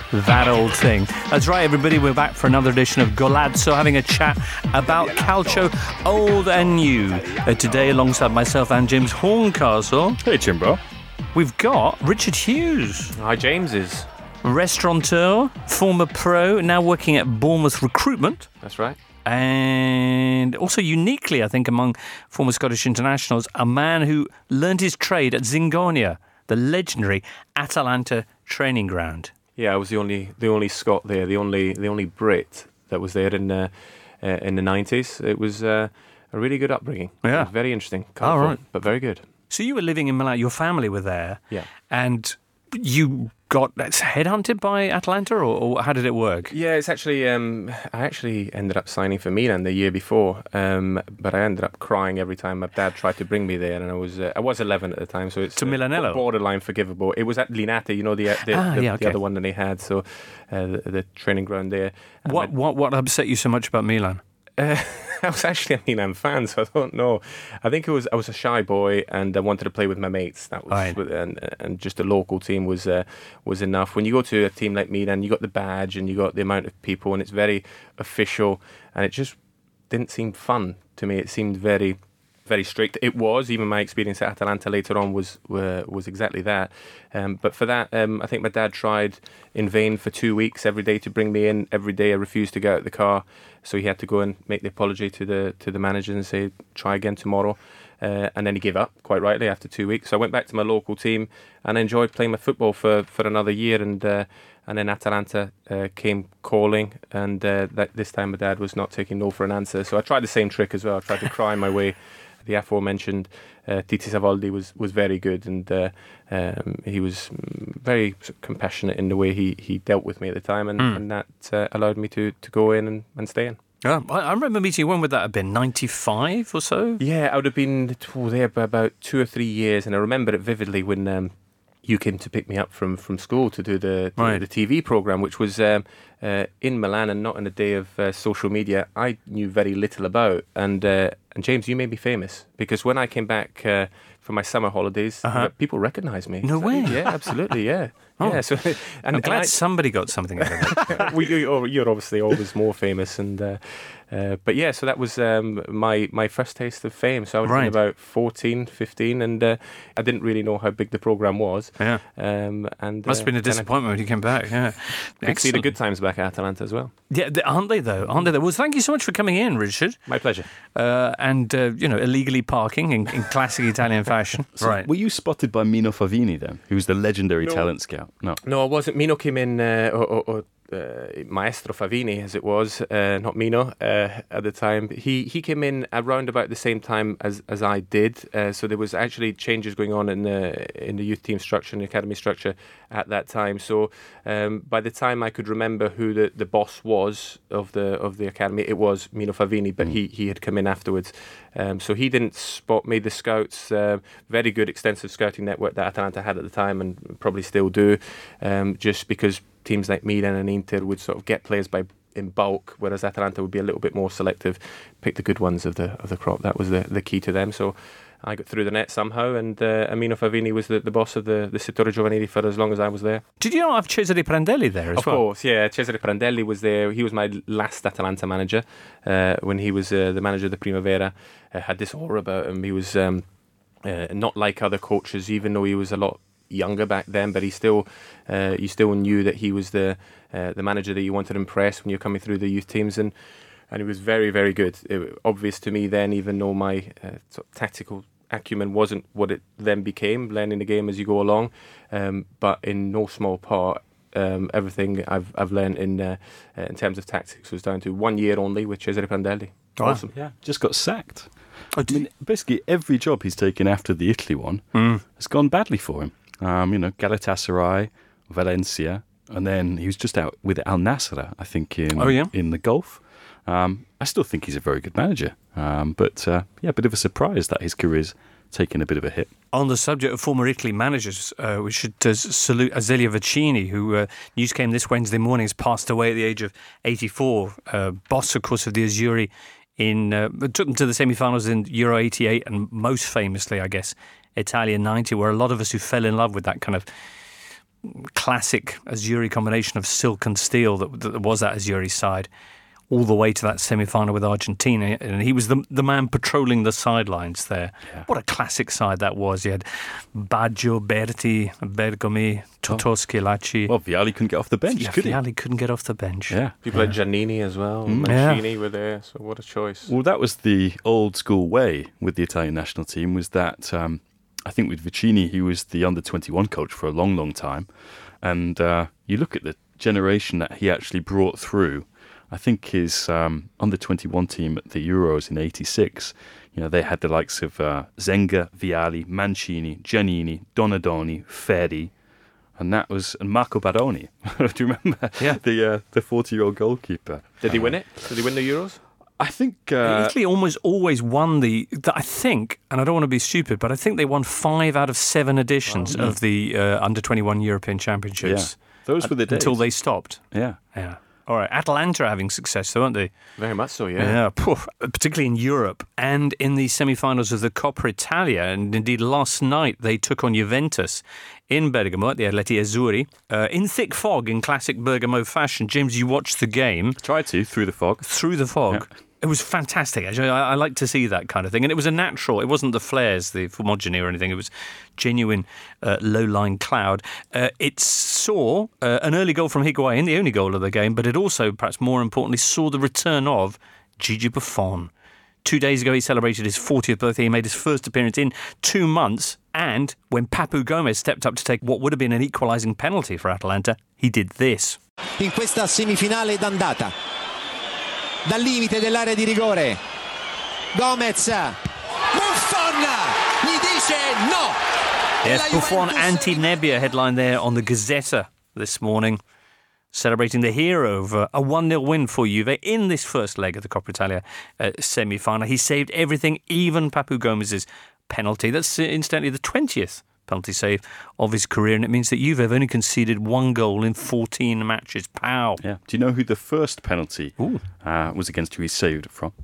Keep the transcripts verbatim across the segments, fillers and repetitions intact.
that old thing. That's right, everybody. We're back for another edition of Golazzo, having a chat about calcio, old and new. Uh, today, alongside myself and James Horncastle. Hey, Jimbo. We've got Richard Hughes. Hi, James is. Restaurateur, former pro, now working at Bournemouth Recruitment. That's right. And also uniquely, I think, among former Scottish internationals, a man who learned his trade at Zingonia, the legendary Atalanta training ground. Yeah, I was the only the only Scot there, the only the only Brit that was there in uh, uh, in the nineties. It was uh, a really good upbringing. Yeah, very interesting. All right, but very good. So you were living in Milan. Your family were there. Yeah, and you got headhunted by Atalanta, or, or how did it work? Yeah, it's actually um, I actually ended up signing for Milan the year before, um, but I ended up crying every time my dad tried to bring me there, and I was uh, I was eleven at the time, so it's to Milanello, uh, borderline forgivable. It was at Linate, you know, the the, ah, the, yeah, okay. the other one that they had, so uh, the, the training ground there. And what what what upset you so much about Milan? Uh, I was actually a Milan fan, so I don't know. I think it was I was a shy boy, and I wanted to play with my mates. That was right. and and just a local team was uh, was enough. When you go to a team like Milan, you got the badge and you got the amount of people, and it's very official, and it just didn't seem fun to me. It seemed very, very strict. It was. Even my experience at Atalanta later on was uh, was exactly that. Um, but for that, um, I think my dad tried in vain for two weeks every day to bring me in. Every day I refused to get out of the car. So he had to go and make the apology to the to the manager and say, try again tomorrow. Uh, and then he gave up, quite rightly, after two weeks. So I went back to my local team and I enjoyed playing my football for, for another year. And uh, and then Atalanta uh, came calling. And uh, that this time my dad was not taking no for an answer. So I tried the same trick as well. I tried to cry my way. The aforementioned uh, Titi Savoldi was, was very good, and uh, um, he was very compassionate in the way he, he dealt with me at the time, and, mm. and that uh, allowed me to, to go in and, and stay in. Yeah, I remember meeting you. When would that have been? ninety-five or so? Yeah, I would have been oh, there for about two or three years, and I remember it vividly when um, you came to pick me up from, from school to do the to right. the T V programme, which was um, uh, in Milan and not in a day of uh, social media I knew very little about. And uh, and James, you made me famous, because when I came back uh, from my summer holidays, uh-huh. people recognised me. No so, way. Yeah, absolutely, yeah. Oh. Yeah, so, and, I'm glad and I, somebody got something out of it. well, you're, you're obviously always more famous, and uh, uh, but yeah, so that was um, my my first taste of fame. So I was right. about fourteen, fifteen, and uh, I didn't really know how big the programme was. Yeah, um, and must have been a uh, disappointment when you came back. Yeah, could see the good times back at Atalanta as well. Yeah, aren't they though? Aren't they though? Well, thank you so much for coming in, Richard. My pleasure. Uh, and uh, you know, illegally parking in, in classic Italian fashion. So right? Were you spotted by Mino Favini then, who was the legendary no. talent scout? No, no, I wasn't. Mino came in, uh, or, or, or uh, Maestro Favini, as it was, uh, not Mino uh, at the time. He he came in around about the same time as, as I did. Uh, so there was actually changes going on in the in the youth team structure and the academy structure at that time. So um, by the time I could remember who the, the boss was of the of the academy, it was Mino Favini, but mm. he he had come in afterwards. Um, so he didn't spot me. The scouts, uh, very good extensive scouting network that Atalanta had at the time, and probably still do, um, just because teams like Milan and Inter would sort of get players by in bulk, whereas Atalanta would be a little bit more selective, pick the good ones of the of the crop. That was the, the key to them. So I got through the net somehow, and uh, Mino Favini was the, the boss of the, the Settore Giovanili for as long as I was there. Did you not have Cesare Prandelli there as of well? Of course, yeah. Cesare Prandelli was there. He was my last Atalanta manager uh, when he was uh, the manager of the Primavera. Uh, had this aura about him. He was um, uh, not like other coaches, even though he was a lot younger back then, but he still uh, you still knew that he was the uh, the manager that you wanted to impress when you're coming through the youth teams, and and he was very, very good. It was obvious to me then, even though my uh, sort of tactical acumen wasn't what it then became, learning the game as you go along, um, but in no small part, um, everything I've I've learned in uh, uh, in terms of tactics was down to one year only with Cesare Prandelli. Oh, awesome. Yeah, just got sacked. Oh, I mean, basically every job he's taken after the Italy one mm. has gone badly for him. Um, you know, Galatasaray, Valencia, and then he was just out with Al Nassr, I think, in oh, yeah? in the Gulf. Um, I still think he's a very good manager, um, but uh, yeah, a bit of a surprise that his career's taken a bit of a hit. On the subject of former Italy managers, uh, we should uh, salute Azelia Vicini, who uh, news came this Wednesday morning, has passed away at the age of eighty-four. Uh, boss, of course, of the Azzurri, in uh, took them to the semi-finals in Euro eighty-eight, and most famously, I guess, Italia ninety, where a lot of us who fell in love with that kind of classic Azzurri combination of silk and steel that, that was that Azzurri side, all the way to that semi-final with Argentina, and he was the the man patrolling the sidelines there. Yeah. What a classic side that was. You had Baggio, Berti, Bergomi, Totoschi, Lacci. Well, Vialli couldn't get off the bench, yeah, could he? Vialli couldn't get off the bench. Yeah. People yeah. like Giannini as well, Mm. Mancini Yeah. were there, so what a choice. Well, that was the old school way with the Italian national team, was that um, I think with Vicini, he was the under twenty-one coach for a long, long time. And uh, you look at the generation that he actually brought through. I think his um, under twenty-one team at the Euros in eighty-six, you know, they had the likes of uh, Zenga, Vialli, Mancini, Giannini, Donadoni, Ferri, and that was and Marco Baroni. Do you remember? Yeah. the uh, the forty-year-old goalkeeper. Did he win it? Did he win the Euros? I think uh, Italy almost always won the, the. I think, and I don't want to be stupid, but I think they won five out of seven editions Oh, yeah. of the uh, under twenty-one European Championships. Yeah. Those were the days. Until they stopped. Yeah. Yeah. All right. Atalanta are having success, though, aren't they? Very much so, yeah. Yeah. Poof. Particularly in Europe and in the semi-finals of the Coppa Italia. And indeed, last night they took on Juventus in Bergamo at the Atleti Azzurri uh, in thick fog in classic Bergamo fashion. James, you watched the game. Tried to, through the fog. Through the fog. Yeah. It was fantastic, actually. I, I like to see that kind of thing. And it was a natural. It wasn't the flares, the fumogeny or anything. It was genuine uh, low-lying cloud. Uh, it saw uh, an early goal from Higuain, the only goal of the game, but it also, perhaps more importantly, saw the return of Gigi Buffon. Two days ago, he celebrated his fortieth birthday. He made his first appearance in two months. And when Papu Gomez stepped up to take what would have been an equalising penalty for Atalanta, he did this. In questa semifinale d'andata. Dal limite dell'area di rigore Gomez, Buffon gli dice no. Yes, Buffon anti-Nebbia headline there on the Gazzetta this morning, celebrating the hero of uh, a one nil win for Juve in this first leg of the Coppa Italia uh, semi-final. He saved everything, even Papu Gomez's penalty. That's uh, incidentally the twentieth penalty save of his career, and it means that Juve have only conceded one goal in fourteen matches. Pow! Yeah. Do you know who the first penalty uh, was against who he saved it from?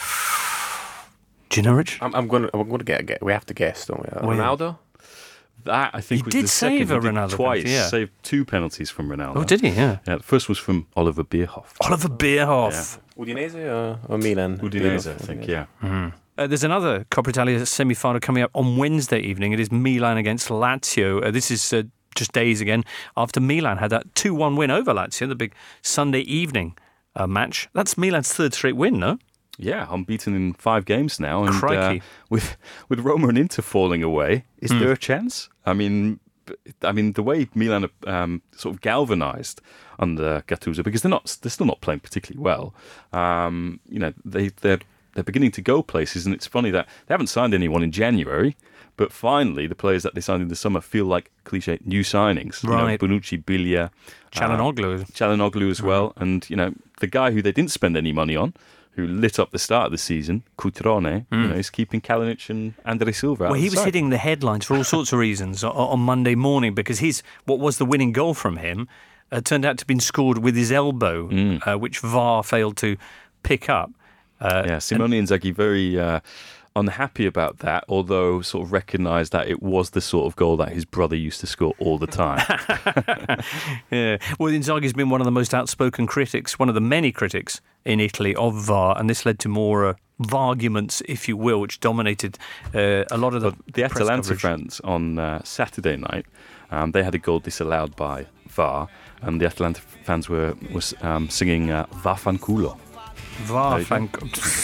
Do you know, Rich? I'm, I'm going to I'm going to get, get. We have to guess, don't we? Uh, Well, yeah. Ronaldo? That, I think, He was did the save second. a He did Ronaldo twice. penalty, yeah. Saved two penalties from Ronaldo. Oh, did he? Yeah. Yeah, the first was from Oliver Bierhoff. Oliver Bierhoff. Udinese or, or Milan? Udinese, Yeah. I think, yeah. Uh, there's another Coppa Italia semi-final coming up on Wednesday evening. It is Milan against Lazio. Uh, this is uh, just days again after Milan had that two one win over Lazio, the big Sunday evening uh, match. That's Milan's third straight win, no? Yeah, unbeaten in five games now. And Crikey. Uh, with with Roma and Inter falling away, is Hmm. there a chance? I mean, I mean the way Milan are um, sort of galvanised under Gattuso, because they're not they're still not playing particularly well. Um, you know, they they're they're beginning to go places, and it's funny that they haven't signed anyone in January. But finally, the players that they signed in the summer feel like cliche new signings. Right. You know, Bonucci, Biglia, Çalhanoğlu. uh, Çalhanoğlu as well. And, you know, the guy who they didn't spend any money on, who lit up the start of the season, Cutrone, you know, is keeping Kalinic and Andre Silva out Well, of he the was side. hitting the headlines for all sorts of reasons on, on Monday morning because his what was the winning goal from him uh, turned out to have been scored with his elbow, uh, which V A R failed to pick up. Uh, Yeah, Simone Inzaghi very uh, unhappy about that, although sort of recognised that it was the sort of goal that his brother used to score all the time. Yeah. Well, Inzaghi's been one of the most outspoken critics, one of the many critics in Italy of V A R, and this led to more uh, arguments, if you will, which dominated uh, a lot of the But the press Atalanta coverage. fans on uh, Saturday night, um, they had a goal disallowed by V A R, and the Atalanta fans were was um, singing uh, Vaffanculo. V A R There you fan.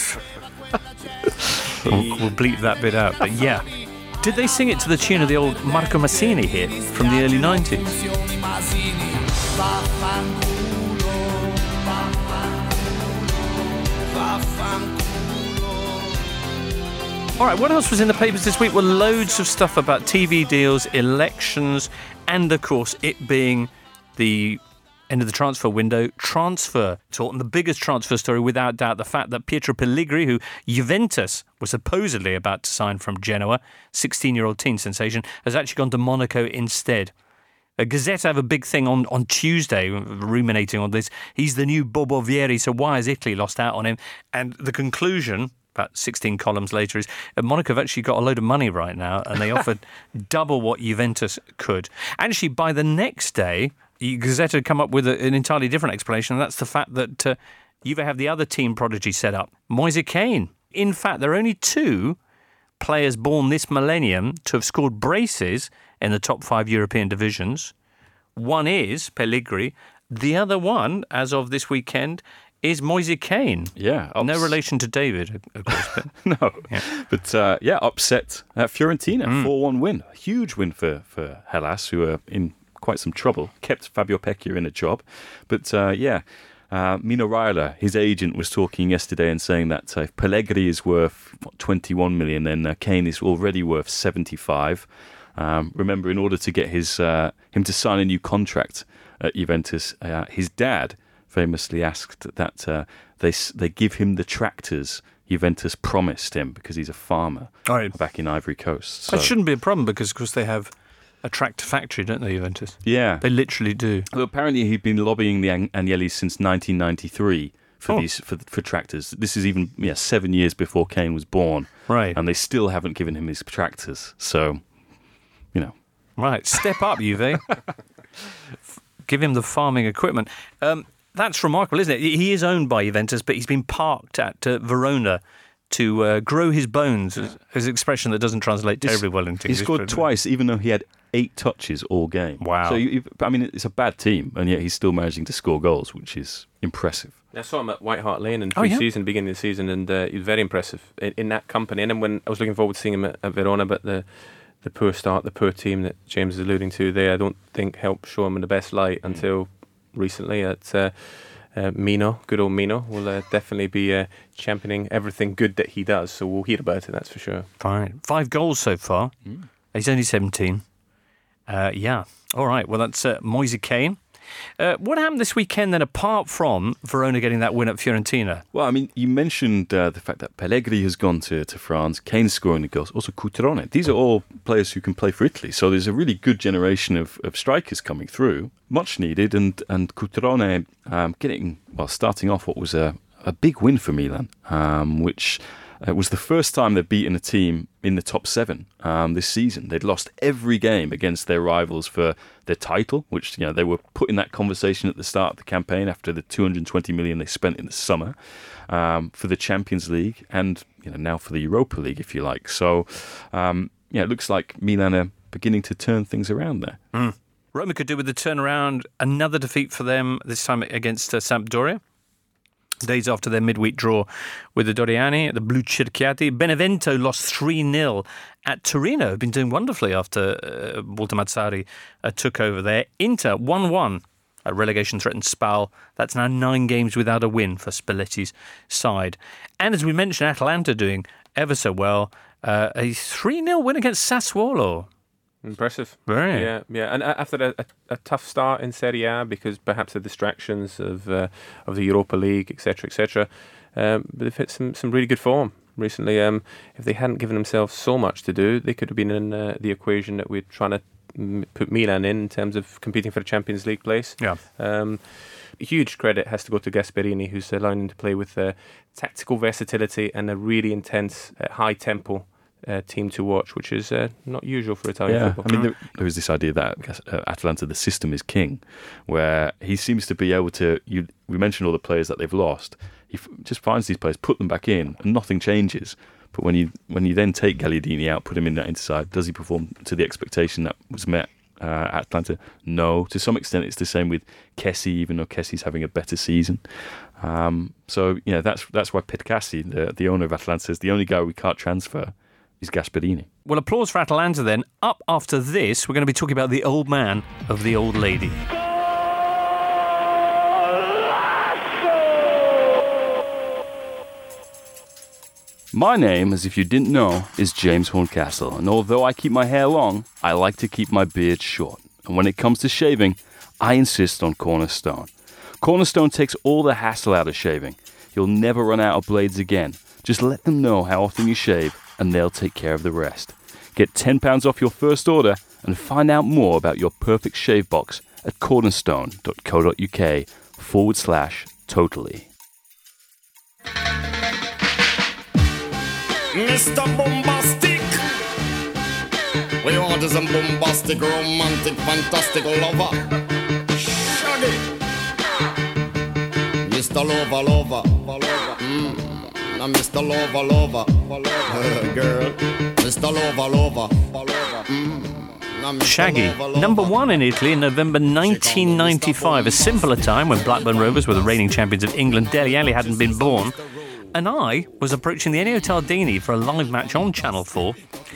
we'll, we'll bleep that bit out, but yeah. Did they sing it to the tune of the old Marco Massini hit from the early nineties? All right, what else was in the papers this week? Well, loads of stuff about T V deals, elections, and of course, it being the end of the transfer window, transfer talk. And the biggest transfer story, without doubt, the fact that Pietro Pellegrini, who Juventus was supposedly about to sign from Genoa, sixteen-year-old teen sensation, has actually gone to Monaco instead. A Gazette have a big thing on, on Tuesday, ruminating on this. He's the new Bobo Vieri, so why has Italy lost out on him? And the conclusion, about sixteen columns later, is uh, Monaco have actually got a load of money right now, and they offered double what Juventus could. Actually, by the next day, Gazzetta had come up with a, an entirely different explanation, and that's the fact that uh, Juve have the other team prodigy set up, Moise Kean. In fact, there are only two players born this millennium to have scored braces in the top five European divisions. One is Pellegrini. The other one, as of this weekend, is Moise Kean. Yeah. Ups- no relation to David, of course. But, no. Yeah. But, uh, yeah, upset at Fiorentina. Mm. four one win. A huge win for, for Hellas, who are in quite some trouble. Kept Fabio Pecchia in a job. But, uh, yeah, uh, Mino Raiola, his agent, was talking yesterday and saying that uh, if Pellegrini is worth what, twenty-one million, then uh, Kean is already worth seventy-five. Um, remember, in order to get his uh, him to sign a new contract at Juventus, uh, his dad famously asked that uh, they they give him the tractors Juventus promised him because he's a farmer right. back in Ivory Coast. So. That shouldn't be a problem because, of course, they have a tractor factory, don't they, Juventus? Yeah. They literally do. Well, apparently he'd been lobbying the An- Agnellis since nineteen ninety-three for oh. these for, for tractors. This is even yeah seven years before Kean was born. Right. And they still haven't given him his tractors. So, you know. Right. Step up, Juve. Give him the farming equipment. Um, that's remarkable, isn't it? He is owned by Juventus, but he's been parked at uh, Verona to uh, grow his bones, yeah. as an expression that doesn't translate terribly well into English. He scored twice, even though he had eight touches all game. Wow. So, you, I mean, it's a bad team, and yet he's still managing to score goals, which is impressive. I saw him at White Hart Lane in oh, yeah? pre-season, beginning of the season, and uh, he was very impressive in, in that company. And then when I was looking forward to seeing him at, at Verona, but the the poor start, the poor team that James is alluding to there, I don't think helped show him in the best light until recently at uh, uh, Mino. Good old Mino will uh, definitely be uh, championing everything good that he does, so we'll hear about it, that's for sure. Fine. Five goals so far. Mm. He's only seventeen. Uh, yeah. All right. Well, that's uh, Moise Kean. Uh, what happened this weekend then, apart from Verona getting that win at Fiorentina? Well, I mean, you mentioned uh, the fact that Pellegrini has gone to, to France, Kean scoring the goals, also Cutrone. These are all players who can play for Italy, so there's a really good generation of, of strikers coming through, much needed, and, and Cutrone um, getting, well, starting off what was a, a big win for Milan, um, which... It was the first time they'd beaten a team in the top seven um, this season. They'd lost every game against their rivals for their title, which you know they were put in that conversation at the start of the campaign after the two hundred twenty million they spent in the summer um, for the Champions League, and you know now for the Europa League, if you like. So, um, yeah, it looks like Milan are beginning to turn things around there. Mm. Roma could do with the turnaround. Another defeat for them, this time against uh, Sampdoria. Days after their midweek draw with the Doriani, the Blu Cerchiati. Benevento lost three nil at Torino. Been doing wonderfully after uh, Walter Mazzarri uh, took over there. Inter one one at relegation-threatened Spal. That's now nine games without a win for Spalletti's side. And as we mentioned, Atalanta doing ever so well. Uh, a three nil win against Sassuolo. Impressive. Very. Yeah, yeah. And after a, a, a tough start in Serie A because perhaps the distractions of uh, of the Europa League, et cetera, et cetera. Um, but they've hit some, some really good form recently. Um, if they hadn't given themselves so much to do, they could have been in uh, the equation that we're trying to m- put Milan in in terms of competing for the Champions League place. Yeah. Um, huge credit has to go to Gasperini, who's allowing them to play with uh, tactical versatility and a really intense, uh, high tempo Uh, team to watch, which is uh, not usual for Italian yeah, football. I mean, there, there is this idea that uh, Atalanta, the system is king, where he seems to be able to. You, we mentioned all the players that they've lost. He f- just finds these players, put them back in, and nothing changes. But when you when you then take Gagliardini out, put him in that inside, does he perform to the expectation that was met uh, at Atlanta? No. To some extent, it's the same with Kessie, even though Kessie's having a better season. Um, so you know that's that's why Petcassi, the the owner of Atalanta, says the only guy we can't transfer is Gasperini. Well, applause for Atalanta then. Up after this, we're going to be talking about the old man of the old lady. My name, as if you didn't know, is James Horncastle, and although I keep my hair long, I like to keep my beard short. And when it comes to shaving, I insist on Cornerstone. Cornerstone takes all the hassle out of shaving. You'll never run out of blades again. Just let them know how often you shave, and they'll take care of the rest. Get ten pounds off your first order and find out more about your perfect shave box at cornerstone.co.uk forward slash totally. Mister Bombastic. We want is a bombastic, romantic, fantastic lover. Shaggy. Mister Lover, lover. Mm. Now Mister Lover, lover. Girl. Mister Lover, lover. Mm. Shaggy, number one in Italy in November nineteen ninety-five, a simpler time when Blackburn Rovers were the reigning champions of England. Dele Alli hadn't been born, and I was approaching the Ennio Tardini for a live match on Channel four.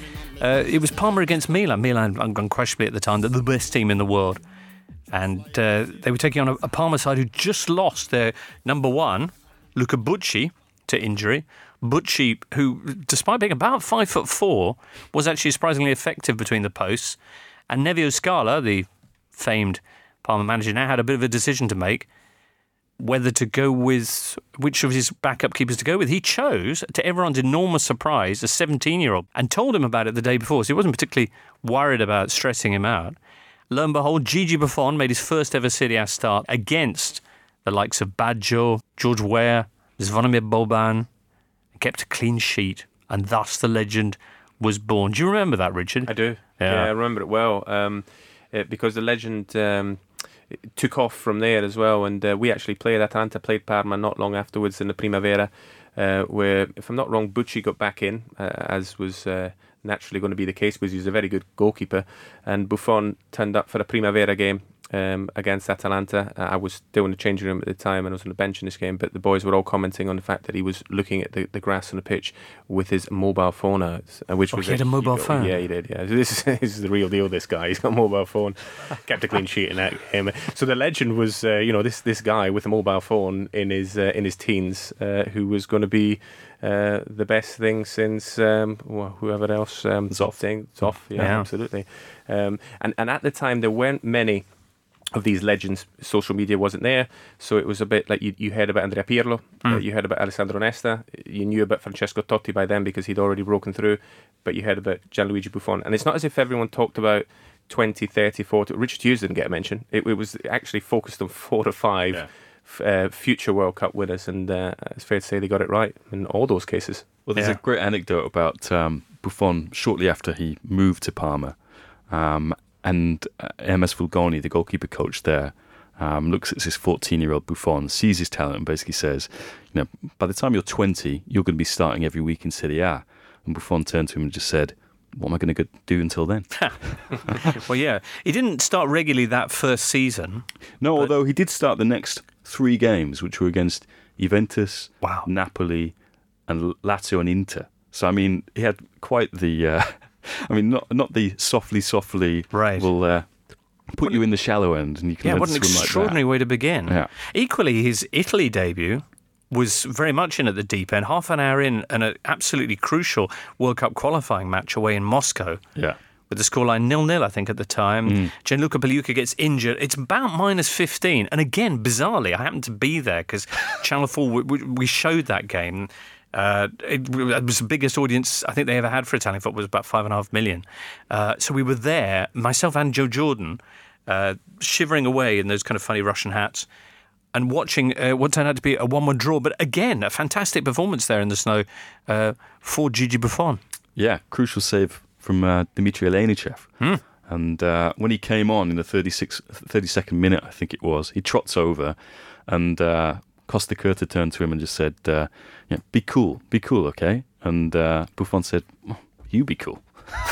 Uh, it was Parma against Milan. Milan, unquestionably at the time, the best team in the world. And uh, they were taking on a, a Parma side who just lost their number one, Luca Bucci, to injury. Bucci, who, despite being about five foot four, was actually surprisingly effective between the posts. And Nevio Scala, the famed Parma manager, now had a bit of a decision to make whether to go with which of his backup keepers to go with. He chose, to everyone's enormous surprise, a seventeen-year-old, and told him about it the day before, so he wasn't particularly worried about stressing him out. Lo and behold, Gigi Buffon made his first ever Serie A start against the likes of Baggio, George Weah, Zvonimir Boban, kept a clean sheet, and thus the legend was born. Do you remember that, Richard? I do. Yeah, yeah I remember it well, um, it, because the legend um, took off from there as well, and uh, we actually played, Atalanta played Parma not long afterwards in the Primavera, uh, where, if I'm not wrong, Bucci got back in, uh, as was uh, naturally going to be the case, because he was a very good goalkeeper, and Buffon turned up for a Primavera game Um, against Atalanta. Uh, I was still in the changing room at the time and I was on the bench in this game, but the boys were all commenting on the fact that he was looking at the, the grass on the pitch with his mobile phone out, uh, which oh, was he had a mobile he, phone? Yeah, he did. Yeah, so this is, this is the real deal. This guy, he's got a mobile phone, kept a clean sheet in that game. So the legend was, uh, you know, this this guy with a mobile phone in his uh, in his teens, uh, who was going to be uh, the best thing since um, well, whoever else, um, Zoff. thing, Zoff. Yeah, Yeah. absolutely. Um, and and at the time there weren't many of these legends. Social media wasn't there, so it was a bit like you, you heard about Andrea Pirlo, mm. uh, you heard about Alessandro Nesta, you knew about Francesco Totti by then because he'd already broken through, but you heard about Gianluigi Buffon. And it's not as if everyone talked about twenty, thirty, forty. Richard Hughes didn't get a mention. It, it was actually focused on four or five yeah. f- uh, future World Cup winners, and uh, it's fair to say they got it right in all those cases. Well, there's yeah. a great anecdote about um, Buffon shortly after he moved to Parma. Um, And uh, M S Fulgoni, the goalkeeper coach there, um, looks at his fourteen-year-old Buffon, sees his talent, and basically says, "You know, by the time you're twenty, you're going to be starting every week in Serie A." And Buffon turned to him and just said, "What am I going to do until then?" Well, yeah, he didn't start regularly that first season. No, although he did start the next three games, which were against Juventus, wow. Napoli, and Lazio and Inter. So, I mean, he had quite the. Uh, I mean, not not the softly, softly right. will uh, put what you in the shallow end and you can yeah, learn what to an swim extraordinary like way to begin. Yeah. Equally, his Italy debut was very much in at the deep end, half an hour in, and an absolutely crucial World Cup qualifying match away in Moscow. Yeah. With the scoreline nil-nil, I think, at the time. Mm. Gianluca Pagliuca gets injured. It's about minus fifteen. And again, bizarrely, I happened to be there because Channel four, we, we showed that game. Uh, it, it was the biggest audience I think they ever had for Italian football. It was about five and a half million. Uh, so we were there, myself and Joe Jordan, uh, shivering away in those kind of funny Russian hats and watching uh, what turned out to be a one-one draw. But again, a fantastic performance there in the snow uh, for Gigi Buffon. Yeah, crucial save from uh, Dmitry Elenichev. Hmm. And uh, when he came on in the thirty-sixth, thirty-second minute, I think it was, he trots over and uh, Costa Curta turned to him and just said, uh, yeah, be cool, be cool, okay? And uh, Buffon said, oh, you be cool.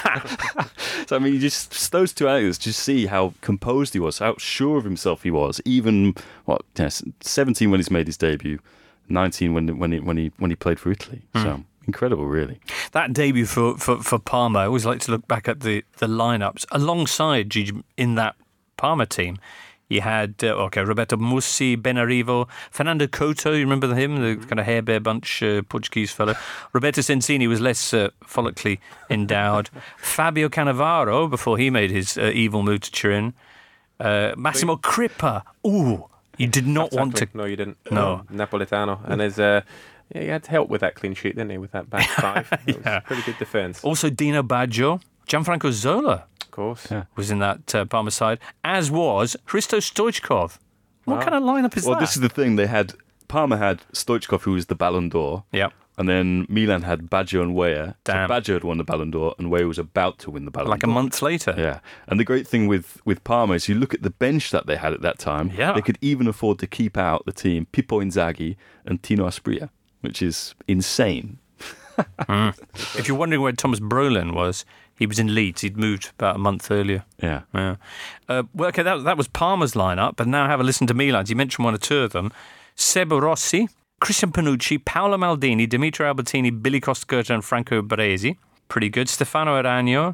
So, I mean, you just those two actors just see how composed he was, how sure of himself he was. Even, what, yes, seventeen when he's made his debut, nineteen when when he when he when he played for Italy. Mm. So incredible, really. That debut for, for, for Parma, I always like to look back at the, the lineups alongside Gigi in that Parma team. You had, uh, okay, Roberto Mussi, Benarivo, Fernando Couto, you remember him, the kind of hair bear bunch uh, Portuguese fellow. Roberto Sensini was less uh, follically endowed. Fabio Cannavaro, before he made his uh, evil move to Turin. Uh, Massimo Crippa. Ooh, you did not exactly. want to... No, you didn't. No. Napolitano. And his... Uh, yeah, he had help with that clean sheet, didn't he, with that back five? It was yeah. pretty good defence. Also, Dino Baggio, Gianfranco Zola. Of course. Yeah. Was in that uh, Parma side, as was Hristo Stoichkov. What wow. kind of lineup is well, that? Well, this is the thing. They had Parma had Stoichkov, who was the Ballon d'Or. Yeah. and then Milan had Baggio and Weah. Damn. So Baggio had won the Ballon d'Or, and Weah was about to win the Ballon Like a d'Or. month later. Yeah, and the great thing with, with Parma is you look at the bench that they had at that time. Yeah. They could even afford to keep out the team Pippo Inzaghi and Tino Asprilla, which is insane. Mm. If you're wondering where Thomas Brolin was, he was in Leeds. He'd moved about a month earlier. Yeah. Yeah. Uh, well, okay, that, that was Parma's lineup, but now have a listen to Milan's. You mentioned one or two of them. Sebo Rossi, Christian Panucci, Paolo Maldini, Dimitri Albertini, Billy Costacurta and Franco Baresi. Pretty good. Stefano Aragno.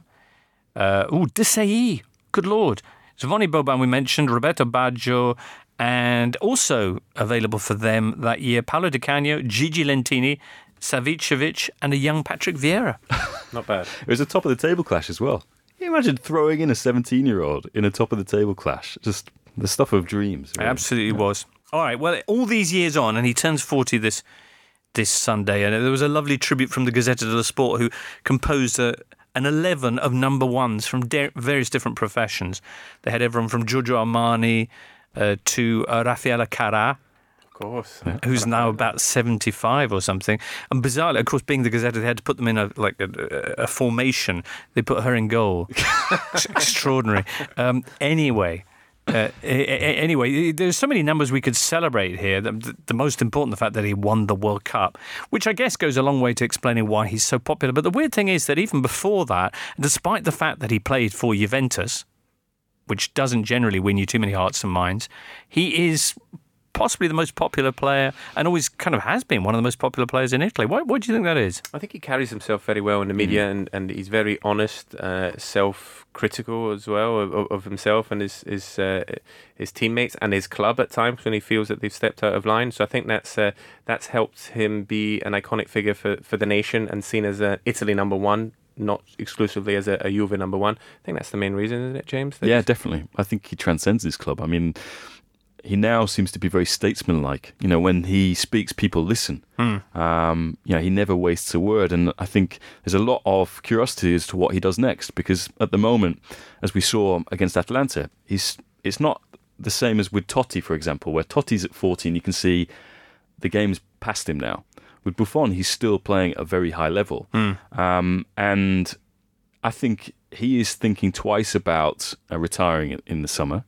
Uh, ooh, Desailly. Good Lord. Zvoni Boban we mentioned, Roberto Baggio, and also available for them that year, Paolo Di Canio, Gigi Lentini, Savicevic and a young Patrick Vieira. Not bad. It was a top-of-the-table clash as well. Can you imagine throwing in a seventeen-year-old in a top-of-the-table clash? Just the stuff of dreams. It Really. absolutely was. All right, well, all these years on, and he turns forty this this Sunday, and there was a lovely tribute from the Gazzetta dello Sport, who composed a, an eleven of number ones from de- various different professions. They had everyone from Giorgio Armani uh, to uh, Raffaella Carrà, Of course. who's now about seventy-five or something. And bizarrely, of course, being the Gazzetta, they had to put them in a like a, a formation. They put her in goal. Extraordinary. Um, anyway, uh, a- a- anyway, there's so many numbers we could celebrate here. The, the most important, the fact that he won the World Cup, which I guess goes a long way to explaining why he's so popular. But the weird thing is that even before that, despite the fact that he played for Juventus, which doesn't generally win you too many hearts and minds, he is possibly the most popular player, and always kind of has been one of the most popular players in Italy. Why, why do you think that is? I think he carries himself very well in the media, and, and he's very honest, uh, self-critical as well of, of himself and his his, uh, his teammates and his club at times when he feels that they've stepped out of line. So I think that's uh, that's helped him be an iconic figure for, for the nation and seen as a Italy number one, not exclusively as a, a Juve number one. I think that's the main reason, isn't it, James? That Yeah, he's- definitely. I think he transcends his club. I mean, he now seems to be very statesmanlike. You know, when he speaks, people listen. Hmm. Um, you know, he never wastes a word, and I think there's a lot of curiosity as to what he does next. Because at the moment, as we saw against Atalanta, he's it's not the same as with Totti, for example, where Totti's at fourteen. You can see the game's past him now. With Buffon, he's still playing at a very high level, um, and I think he is thinking twice about uh, retiring in the summer.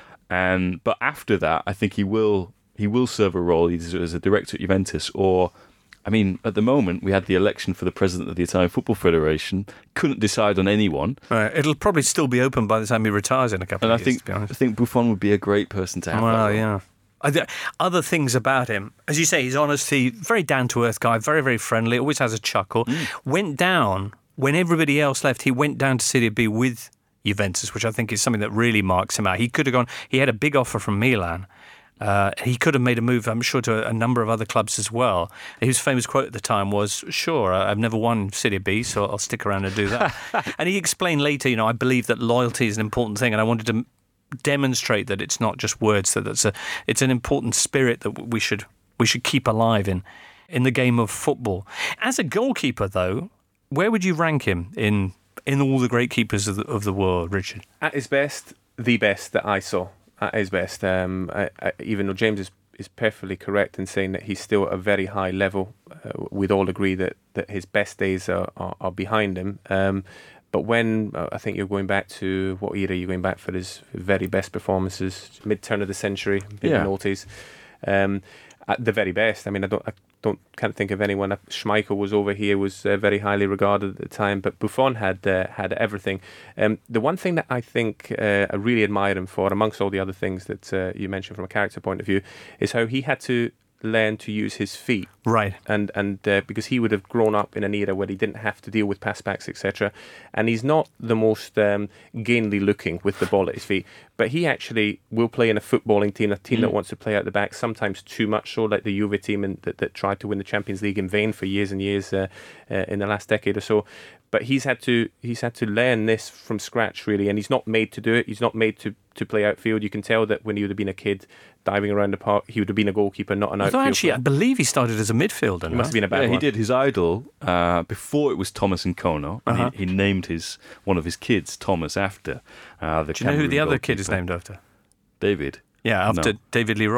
And but after that, I think he will he will serve a role either as a director at Juventus or, I mean, at the moment we had the election for the president of the Italian Football Federation. Couldn't decide on anyone, Right, it'll probably still be open by the time he retires in a couple and I of years, think to be honest. I think Buffon would be a great person to have. that Well, role. yeah. I th- Other things about him, as you say, his honesty, very down-to-earth guy, very, very friendly, always has a chuckle. Went down, when everybody else left, he went down to Serie B with Juventus, which I think is something that really marks him out. He could have gone, he had a big offer from Milan. Uh, he could have made a move, I'm sure, to a, a number of other clubs as well. His famous quote at the time was, sure, I've never won Serie B, so I'll stick around and do that. And he explained later, you know, I believe that loyalty is an important thing, and I wanted to demonstrate that it's not just words, that it's a it's an important spirit that we should we should keep alive in in the game of football. As a goalkeeper, though, where would you rank him in in all the great keepers of the, of the world, Richard? At his best, the best that I saw. At his best, um, I, I, even though James is, is perfectly correct in saying that he's still at a very high level, uh, we'd all agree that, that his best days are, are, are behind him. Um, but when, uh, I think you're going back to, what era you're going back for his very best performances, mid-turn of the century, mid Yeah. noughties. Um, at the very best, I mean, I don't, I don't, can't think of anyone. Schmeichel was over here, was uh, very highly regarded at the time, but Buffon had uh, had everything. Um, the one thing that I think uh, I really admire him for, amongst all the other things that uh, you mentioned from a character point of view, is how he had to learn to use his feet. Right. And and uh, because he would have grown up in an era where he didn't have to deal with passbacks, et cetera. And he's not the most um, gainly looking with the ball at his feet, but he actually will play in a footballing team, a team that wants to play out the back, sometimes too much so, like the Juve team in, that, that tried to win the Champions League in vain for years and years uh, uh, in the last decade or so. But he's had to he's had to learn this from scratch, really, and he's not made to do it. He's not made to, to play outfield. You can tell that when he would have been a kid diving around the park, he would have been a goalkeeper, not an Although outfield actually, I player. believe he started as a midfielder. He must have been a bad Yeah, he one. did. His idol uh, before it was Thomas and Kono. and Uh-huh. He, he named his one of his kids Thomas after uh, the. Do you know who the Cameroon other kid is goalkeeper. named after? David. Yeah, after No. David Lee Roth.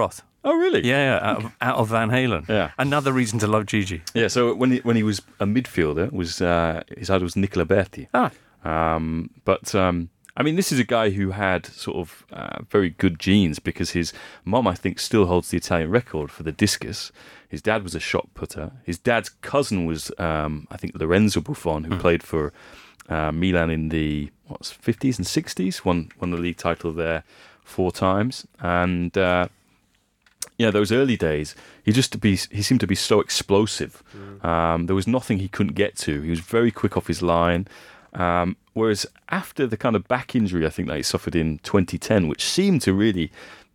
Oh, really? Yeah, yeah out, of, out of Van Halen. Yeah. Another reason to love Gigi. Yeah, so when he, when he was a midfielder, was uh, his idol was Nicola Berti. Ah. Um, but, um, I mean, this is a guy who had sort of uh, very good genes because his mum, I think, still holds the Italian record for the discus. His dad was a shot putter. His dad's cousin was, um, I think, Lorenzo Buffon, who mm. played for uh, Milan in the what, fifties and sixties, won, won the league title there four times. And... Uh, Yeah, those early days, he just to be he seemed to be so explosive. Mm. Um, there was nothing he couldn't get to. He was very quick off his line. Um, whereas after the kind of back injury, I think that he suffered in twenty ten, which seemed to really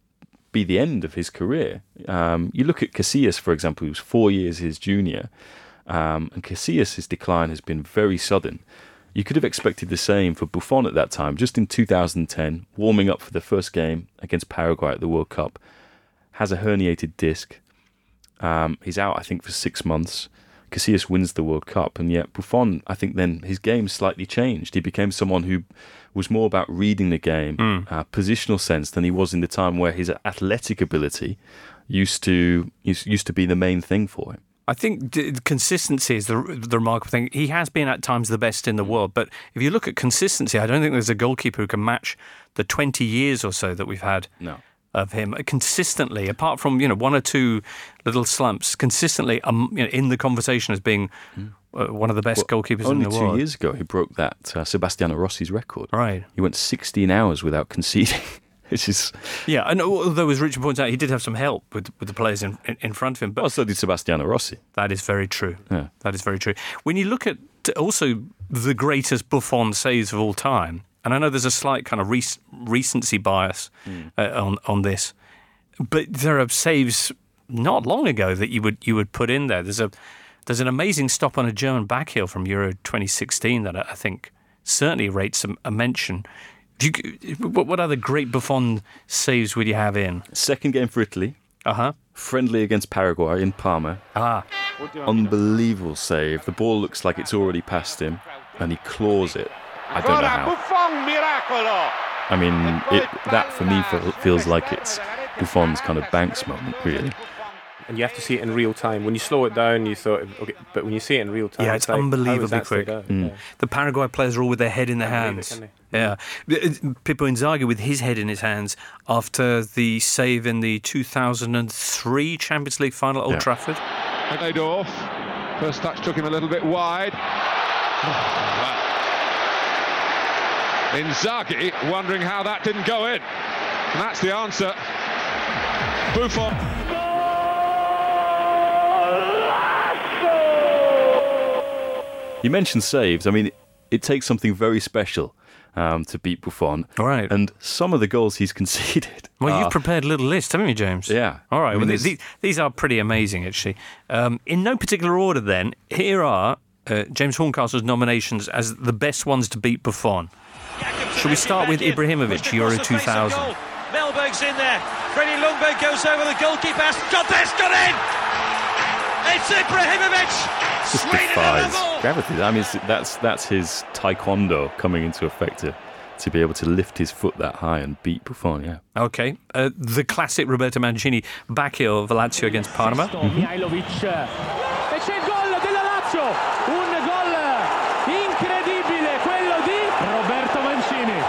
be the end of his career. Um, you look at Casillas, for example, who was four years his junior, um, and Casillas' decline has been very sudden. You could have expected the same for Buffon at that time. Just in two thousand ten, warming up for the first game against Paraguay at the World Cup, has a herniated disc. Um, he's out, I think, for six months. Casillas wins the World Cup, and yet Buffon, I think then his game slightly changed. He became someone who was more about reading the game, mm. uh, positional sense, than he was in the time where his athletic ability used to used to be the main thing for him. I think d- consistency is the, the remarkable thing. He has been at times the best in the world, but if you look at consistency, I don't think there's a goalkeeper who can match the twenty years or so that we've had. No. Of him consistently, apart from you know one or two little slumps, consistently um, you know, in the conversation as being uh, one of the best well, goalkeepers in the world. Only two years ago, he broke that uh, Sebastiano Rossi's record. Right, he went sixteen hours without conceding, which is yeah. And although, as Richard points out, he did have some help with with the players in in, in front of him. But well, so did Sebastiano Rossi. That is very true. Yeah. That is very true. When you look at also the greatest Buffon saves of all time. And I know there's a slight kind of rec- recency bias mm. uh, on on this, but there are saves not long ago that you would you would put in there. There's a there's an amazing stop on a German back heel from Euro twenty sixteen that I think certainly rates a, a mention. Do you, what other great Buffon saves would you have in? Second game for Italy. Uh huh. Friendly against Paraguay in Parma. Ah. Unbelievable save. The ball looks like it's already past him, and he claws it. I don't know how. I mean, it, that for me feels like it's Buffon's kind of Banks moment, really. And you have to see it in real time. When you slow it down, you thought, okay, but when you see it in real time, yeah, it's, it's like, unbelievably quick. Mm. Yeah. The Paraguay players are all with their head in their hands. Yeah, Pippo Inzaghi with his head in his hands after the save in the two thousand three Champions League final at Old yeah. Trafford. Adorf, first touch took him a little bit wide. Inzaghi wondering how that didn't go in. And that's the answer. Buffon. You mentioned saves. I mean, it, it takes something very special um, to beat Buffon. All right. And some of the goals he's conceded. Well, are, you've prepared a little list, haven't you, James? Yeah. All right. I mean, well, these, these are pretty amazing, actually. Um, in no particular order, then, here are uh, James Horncastle's nominations as the best ones to beat Buffon. Shall we start with Ibrahimovic, Euro two thousand? Melberg's in there. Freddie Ljungberg goes over the goalkeeper. Got this, got in! It's Ibrahimovic! Just defies gravity. I mean, that's that's his taekwondo coming into effect to, to be able to lift his foot that high and beat Buffon, yeah. Okay. Uh, the classic Roberto Mancini back heel of Lazio against Parma. Mm-hmm. Mihajlovic. E c'è il gol della Lazio! Un gol incredibile, quello di Roberto Mancini.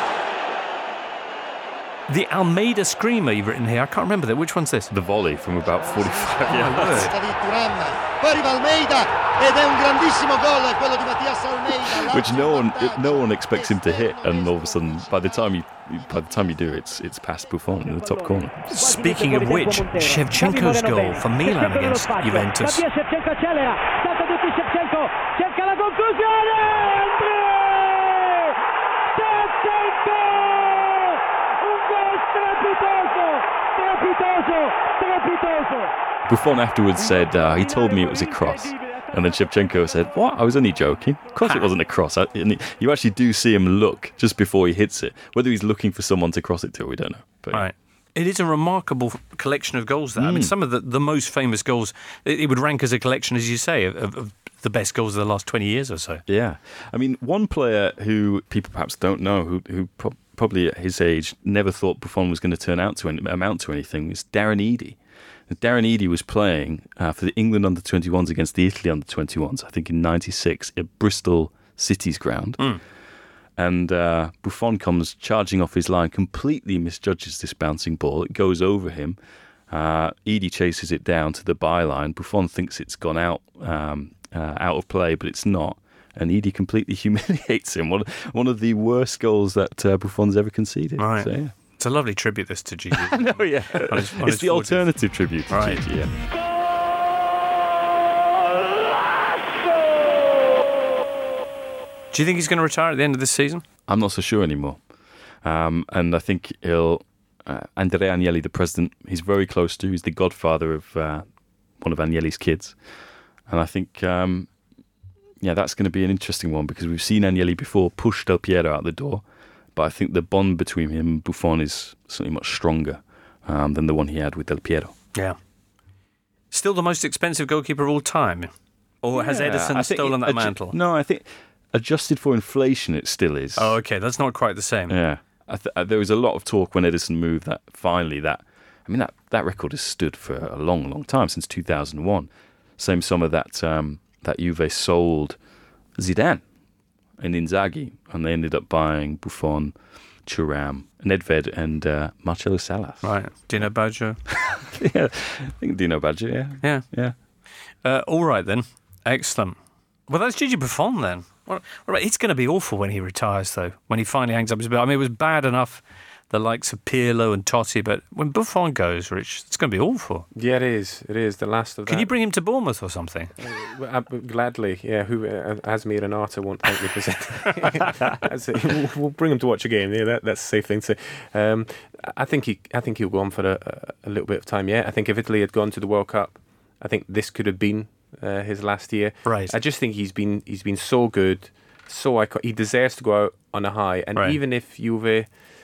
The Almeida screamer you've written here. I can't remember that. Which one's this? The volley from about forty-five yards. Poi arriva Almeida ed è un grandissimo gol quello di Mattias Almeida. Which no one, no one expects him to hit, and all of a sudden, by the time you, by the time you do, it's it's past Buffon in the top corner. Speaking of which, Shevchenko's goal for Milan against Juventus. Shevchenko accelera, salta tutti Shevchenko, cerca la conclusione. Shevchenko! Un gol strepitoso, strepitoso, strepitoso. Buffon afterwards said, uh, he told me it was a cross. And then Shevchenko said, what? I was only joking. Of course it wasn't a cross. I, you actually do see him look just before he hits it. Whether he's looking for someone to cross it to, we don't know. But, right. It is a remarkable collection of goals there. Mm. I mean, some of the, the most famous goals, it, it would rank as a collection, as you say, of, of the best goals of the last twenty years or so. Yeah. I mean, one player who people perhaps don't know, who, who pro- probably at his age never thought Buffon was going to turn out to any, amount to anything, was Darren Eadie. Darren Eadie was playing uh, for the England under twenty-ones against the Italy under twenty-ones, I think in ninety-six, at Bristol City's ground. Mm. And uh, Buffon comes charging off his line, completely misjudges this bouncing ball. It goes over him. Uh, Eadie chases it down to the byline. Buffon thinks it's gone out um, uh, out of play, but it's not. And Eadie completely humiliates him. One, one of the worst goals that uh, Buffon's ever conceded. Right. So, yeah. It's a lovely tribute, this, to Gigi. No, yeah. On his- on it's his the forties. alternative tribute to Right. Gigi, yeah. Do you think he's going to retire at the end of this season? I'm not so sure anymore. Um, and I think he'll... Uh, Andrea Agnelli, the president, he's very close to. He's the godfather of uh, one of Agnelli's kids. And I think, um, yeah, that's going to be an interesting one because we've seen Agnelli before push Del Piero out the door. But I think the bond between him and Buffon is certainly much stronger um, than the one he had with Del Piero. Yeah. Still the most expensive goalkeeper of all time? Or has Yeah, Edison I think stolen it- that adju- mantle? No, I think adjusted for inflation, it still is. Oh, okay. That's not quite the same. Yeah. I th- uh, there was a lot of talk when Edison moved that finally that, I mean, that, that record has stood for a long, long time, since two thousand one. Same summer that um, that Juve sold Zidane and Inzaghi, and they ended up buying Buffon, Thuram, Nedved, and uh, Marcelo Salas. Right. Dino Baggio? Yeah, I think Dino Baggio, yeah. Yeah. Yeah. Uh, all right, then. Excellent. Well, that's Gigi Buffon, then. Well, all right, it's going to be awful when he retires, though, when he finally hangs up his belt. I mean, it was bad enough, the likes of Pirlo and Totti, but when Buffon goes, Rich, it's going to be awful. Yeah, it is. It is the last of that. Can you bring him to Bournemouth or something? Well, uh, gladly, yeah. Who uh, Asmir and Arta won't thank me for saying. That's it. We'll, we'll bring him to watch a game. Yeah, that, that's a safe thing to say. Um, I think he, I think he'll go on for a, a little bit of time. Yeah, I think if Italy had gone to the World Cup, I think this could have been uh, his last year. Right. I just think he's been he's been so good, so iconic. He deserves to go out on a high. And Right. even if Juve,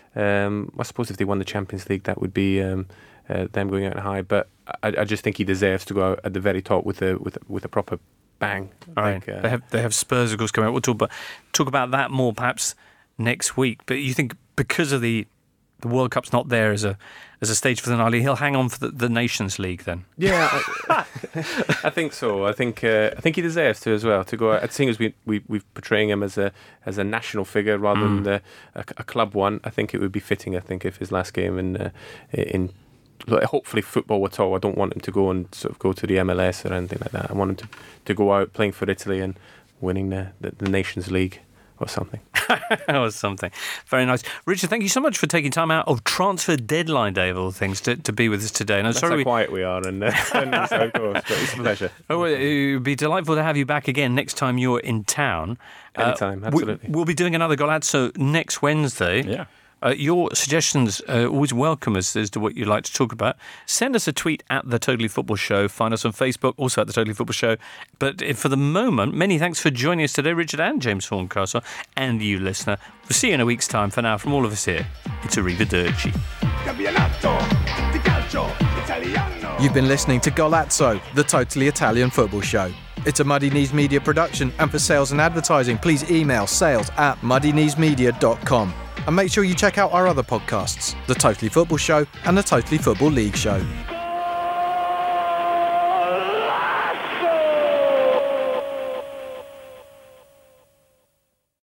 um, I suppose if they won the Champions League, that would be um, uh, them going out on a high. But I, I just think he deserves to go out at the very top with a with a, with a proper bang. I All right. think, uh, they have they have Spurs, of course, coming out. We'll talk about talk about that more perhaps next week. But you think because of the the World Cup's not there as a as a stage finale, he'll hang on for the, the Nations League then? Yeah, I, I think so. I think uh, I think he deserves to as well to go. I think as we we we're portraying him as a as a national figure rather Mm. than the, a, a club one. I think it would be fitting. I think if his last game in uh, in hopefully football at all. I don't want him to go and sort of go to the M L S or anything like that. I want him to, to go out playing for Italy and winning the, the, the Nations League or something. That was something. Very nice. Richard, thank you so much for taking time out of transfer deadline day of all things to, to be with us today. And I'm That's sorry how we, quiet we are and, uh, and that's how it goes, but it's a pleasure. Oh, well, it would be delightful to have you back again next time you're in town. Anytime, Uh, absolutely. We, we'll be doing another Golazzo next Wednesday. Yeah. Uh, your suggestions are always welcome as, as to what you'd like to talk about. Send us a tweet at The Totally Football Show. Find us on Facebook, also at The Totally Football Show. But if, for the moment, many thanks for joining us today, Richard and James Horncastle, and you, listener. We'll see you in a week's time. For now, from all of us here, it's Arrivederci. You've been listening to Golazzo, The Totally Italian Football Show. It's a Muddy Knees Media production, and for sales and advertising, please email sales at muddy knees media dot com. And make sure you check out our other podcasts, The Totally Football Show and The Totally Football League Show.